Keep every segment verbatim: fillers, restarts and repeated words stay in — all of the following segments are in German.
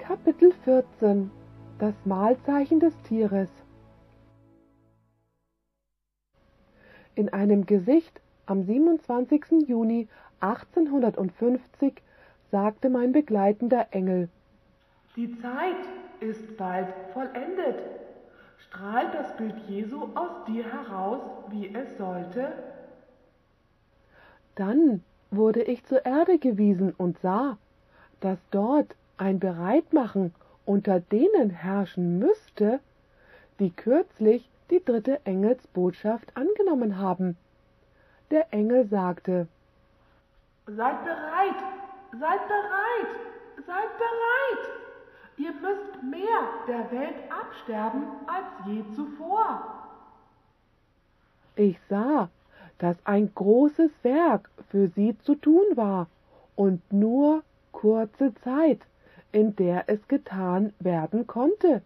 Kapitel vierzehn. Das Mahlzeichen des Tieres. In einem Gesicht am siebenundzwanzigsten Juni achtzehnhundertfünfzig sagte mein begleitender Engel: Die Zeit ist bald vollendet. Strahlt das Bild Jesu aus dir heraus, wie es sollte? Dann wurde ich zur Erde gewiesen und sah, dass dort ein Bereitmachen unter denen herrschen müsste, die kürzlich die dritte Engelsbotschaft angenommen haben. Der Engel sagte: Seid bereit, seid bereit, seid bereit! Ihr müsst mehr der Welt absterben als je zuvor. Ich sah, dass ein großes Werk für sie zu tun war und nur kurze Zeit, in der es getan werden konnte.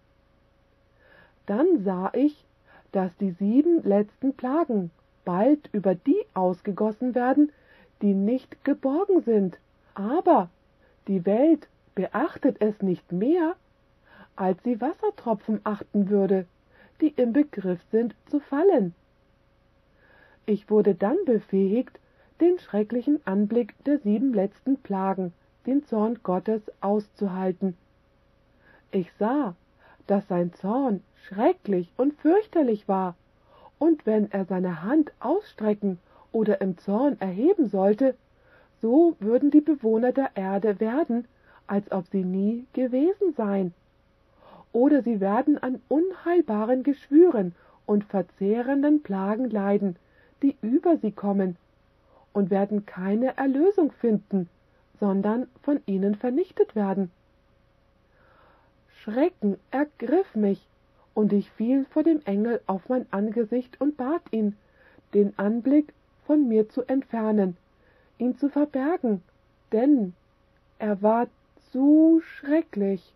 Dann sah ich, dass die sieben letzten Plagen bald über die ausgegossen werden, die nicht geborgen sind, aber die Welt beachtet es nicht mehr, als sie Wassertropfen achten würde, die im Begriff sind zu fallen. Ich wurde dann befähigt, den schrecklichen Anblick der sieben letzten Plagen, den Zorn Gottes, auszuhalten. Ich sah, dass sein Zorn schrecklich und fürchterlich war, und wenn er seine Hand ausstrecken oder im Zorn erheben sollte, so würden die Bewohner der Erde werden, als ob sie nie gewesen seien. Oder sie werden an unheilbaren Geschwüren und verzehrenden Plagen leiden, die über sie kommen, und werden keine Erlösung finden, sondern von ihnen vernichtet werden. Schrecken ergriff mich, und ich fiel vor dem Engel auf mein Angesicht und bat ihn, den Anblick von mir zu entfernen, ihn zu verbergen, denn er war zu schrecklich.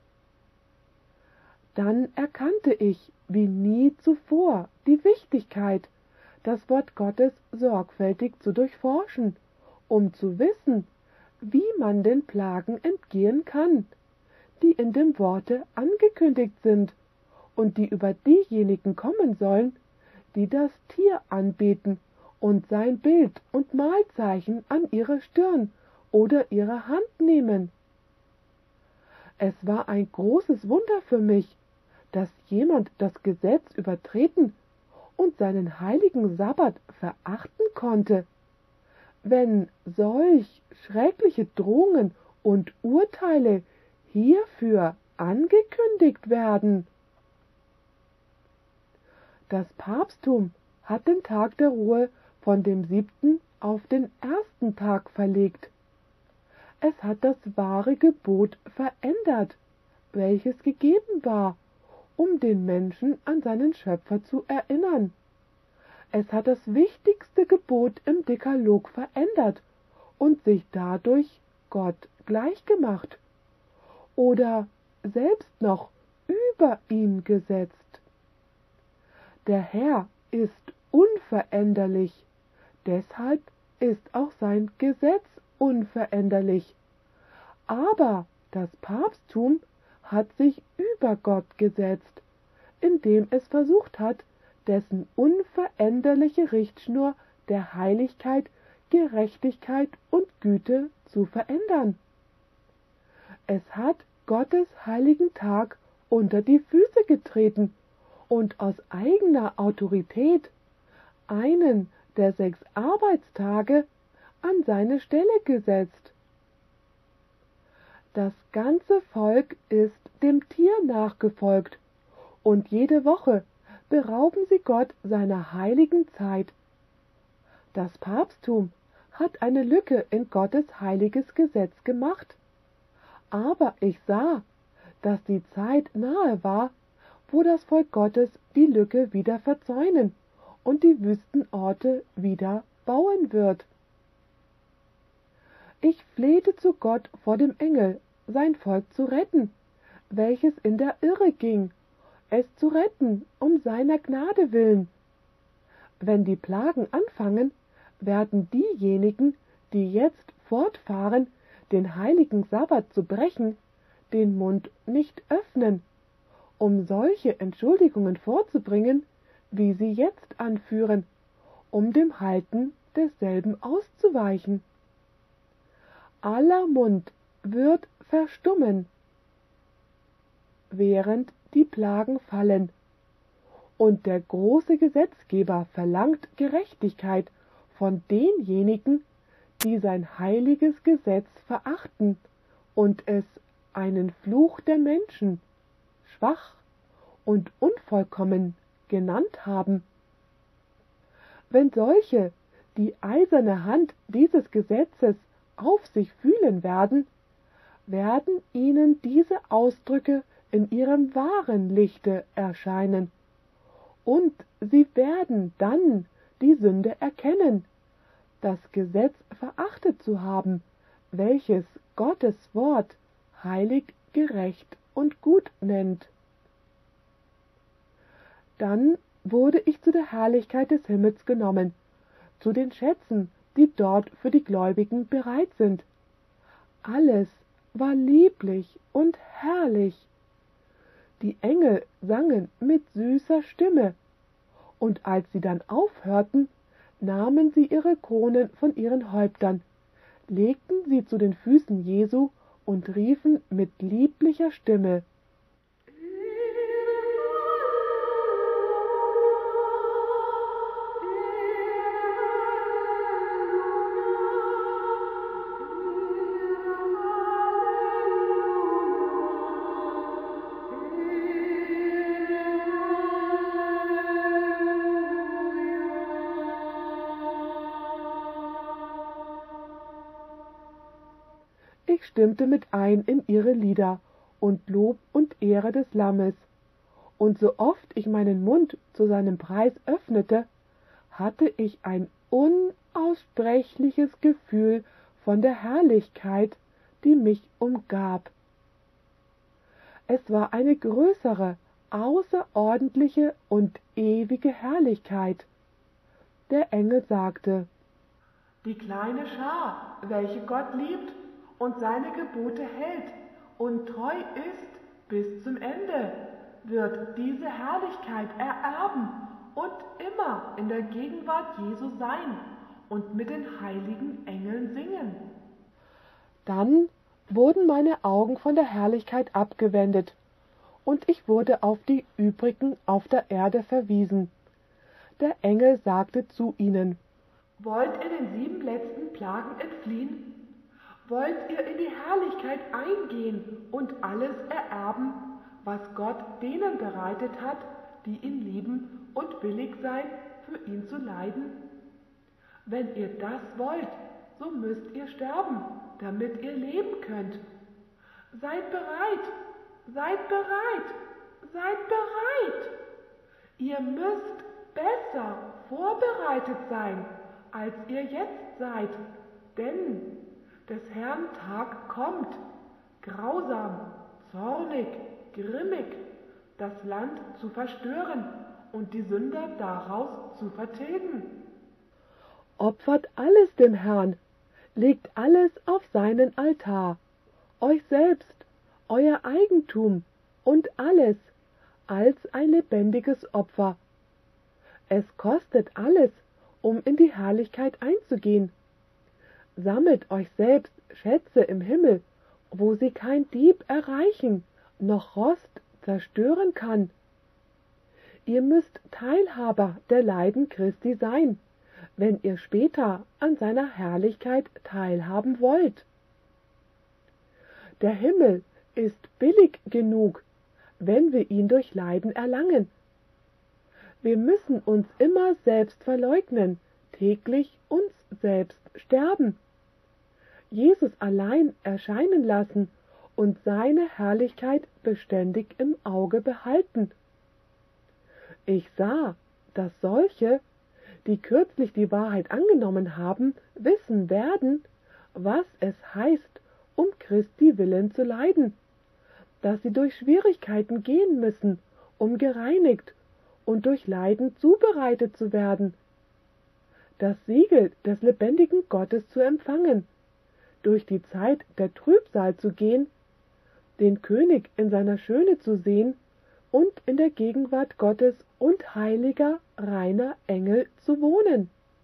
Dann erkannte ich wie nie zuvor die Wichtigkeit, das Wort Gottes sorgfältig zu durchforschen, um zu wissen, wie man den Plagen entgehen kann, die in dem Worte angekündigt sind und die über diejenigen kommen sollen, die das Tier anbeten und sein Bild und Mahlzeichen an ihre Stirn oder ihre Hand nehmen. Es war ein großes Wunder für mich, dass jemand das Gesetz übertreten und seinen heiligen Sabbat verachten konnte, wenn solch schreckliche Drohungen und Urteile hierfür angekündigt werden. Das Papsttum hat den Tag der Ruhe von dem siebten auf den ersten Tag verlegt. Es hat das wahre Gebot verändert, welches gegeben war, um den Menschen an seinen Schöpfer zu erinnern. Es hat das wichtigste Gebot im Dekalog verändert und sich dadurch Gott gleichgemacht oder selbst noch über ihn gesetzt. Der Herr ist unveränderlich, deshalb ist auch sein Gesetz unveränderlich. Aber das Papsttum hat sich über Gott gesetzt, indem es versucht hat, dessen unveränderliche Richtschnur der Heiligkeit, Gerechtigkeit und Güte zu verändern. Es hat Gottes heiligen Tag unter die Füße getreten und aus eigener Autorität einen der sechs Arbeitstage an seine Stelle gesetzt. Das ganze Volk ist dem Tier nachgefolgt, und jede Woche berauben sie Gott seiner heiligen Zeit. Das Papsttum hat eine Lücke in Gottes heiliges Gesetz gemacht, aber ich sah, dass die Zeit nahe war, wo das Volk Gottes die Lücke wieder verzäunen und die Wüstenorte wieder bauen wird. Ich flehte zu Gott vor dem Engel, sein Volk zu retten, welches in der Irre ging, es zu retten um seiner Gnade willen. Wenn die Plagen anfangen, werden diejenigen, die jetzt fortfahren, den heiligen Sabbat zu brechen, den Mund nicht öffnen, um solche Entschuldigungen vorzubringen, wie sie jetzt anführen, um dem Halten desselben auszuweichen. Aller Mund wird verstummen, während die Plagen fallen, und der große Gesetzgeber verlangt Gerechtigkeit von denjenigen, die sein heiliges Gesetz verachten und es einen Fluch der Menschen, schwach und unvollkommen genannt haben. Wenn solche die eiserne Hand dieses Gesetzes auf sich fühlen werden, werden ihnen diese Ausdrücke in ihrem wahren Lichte erscheinen, und sie werden dann die Sünde erkennen, das Gesetz verachtet zu haben, welches Gottes Wort heilig, gerecht und gut nennt. Dann wurde ich zu der Herrlichkeit des Himmels genommen, zu den Schätzen, die dort für die Gläubigen bereit sind. Alles war lieblich und herrlich. Die Engel sangen mit süßer Stimme, und als sie dann aufhörten, nahmen sie ihre Kronen von ihren Häuptern, legten sie zu den Füßen Jesu und riefen mit lieblicher Stimme: Ich stimmte mit ein in ihre Lieder und Lob und Ehre des Lammes, und so oft ich meinen Mund zu seinem Preis öffnete, hatte ich ein unaussprechliches Gefühl von der Herrlichkeit, die mich umgab. Es war eine größere, außerordentliche und ewige Herrlichkeit. Der Engel sagte: Die kleine Schar, welche Gott liebt und seine Gebote hält und treu ist bis zum Ende, wird diese Herrlichkeit ererben und immer in der Gegenwart Jesu sein und mit den heiligen Engeln singen. Dann wurden meine Augen von der Herrlichkeit abgewendet, und ich wurde auf die übrigen auf der Erde verwiesen. Der Engel sagte zu ihnen: Wollt ihr den sieben letzten Plagen entfliehen? Wollt ihr in die Herrlichkeit eingehen und alles ererben, was Gott denen bereitet hat, die ihn lieben und willig sein, für ihn zu leiden? Wenn ihr das wollt, so müsst ihr sterben, damit ihr leben könnt. Seid bereit, seid bereit, seid bereit! Ihr müsst besser vorbereitet sein, als ihr jetzt seid, denn des Herrn Tag kommt, grausam, zornig, grimmig, das Land zu verstören und die Sünder daraus zu vertilgen. Opfert alles dem Herrn, legt alles auf seinen Altar, euch selbst, euer Eigentum und alles, als ein lebendiges Opfer. Es kostet alles, um in die Herrlichkeit einzugehen. Sammelt euch selbst Schätze im Himmel, wo sie kein Dieb erreichen, noch Rost zerstören kann. Ihr müsst Teilhaber der Leiden Christi sein, wenn ihr später an seiner Herrlichkeit teilhaben wollt. Der Himmel ist billig genug, wenn wir ihn durch Leiden erlangen. Wir müssen uns immer selbst verleugnen, täglich uns selbst sterben, Jesus allein erscheinen lassen und seine Herrlichkeit beständig im Auge behalten. Ich sah, dass solche, die kürzlich die Wahrheit angenommen haben, wissen werden, was es heißt, um Christi willen zu leiden, dass sie durch Schwierigkeiten gehen müssen, um gereinigt und durch Leiden zubereitet zu werden, das Siegel des lebendigen Gottes zu empfangen, durch die Zeit der Trübsal zu gehen, den König in seiner Schöne zu sehen und in der Gegenwart Gottes und heiliger, reiner Engel zu wohnen.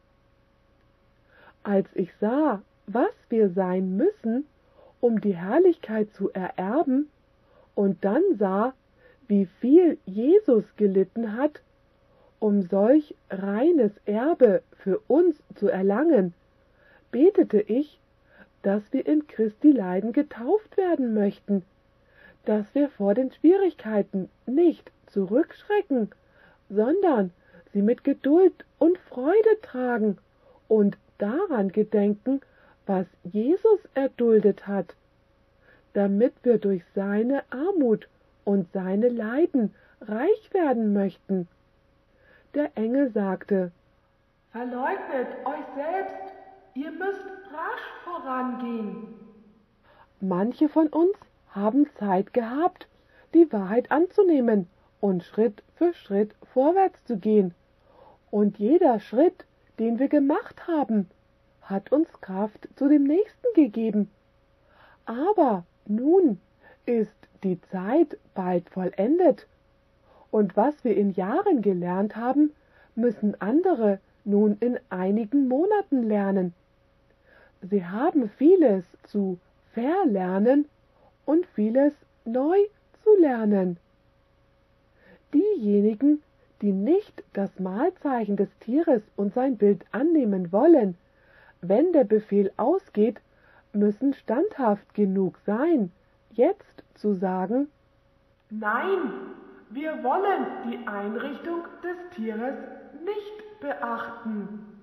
Als ich sah, was wir sein müssen, um die Herrlichkeit zu ererben, und dann sah, wie viel Jesus gelitten hat, um solch reines Erbe für uns zu erlangen, betete ich, dass wir in Christi Leiden getauft werden möchten, dass wir vor den Schwierigkeiten nicht zurückschrecken, sondern sie mit Geduld und Freude tragen und daran gedenken, was Jesus erduldet hat, damit wir durch seine Armut und seine Leiden reich werden möchten. Der Engel sagte: Verleugnet euch selbst, ihr müsst rasch vorangehen. Manche von uns haben Zeit gehabt, die Wahrheit anzunehmen und Schritt für Schritt vorwärts zu gehen. Und jeder Schritt, den wir gemacht haben, hat uns Kraft zu dem nächsten gegeben. Aber nun ist die Zeit bald vollendet, und was wir in Jahren gelernt haben, müssen andere nun in einigen Monaten lernen. Sie haben vieles zu verlernen und vieles neu zu lernen. Diejenigen, die nicht das Mahlzeichen des Tieres und sein Bild annehmen wollen, wenn der Befehl ausgeht, müssen standhaft genug sein, jetzt zu sagen: Nein, wir wollen die Einrichtung des Tieres nicht beachten.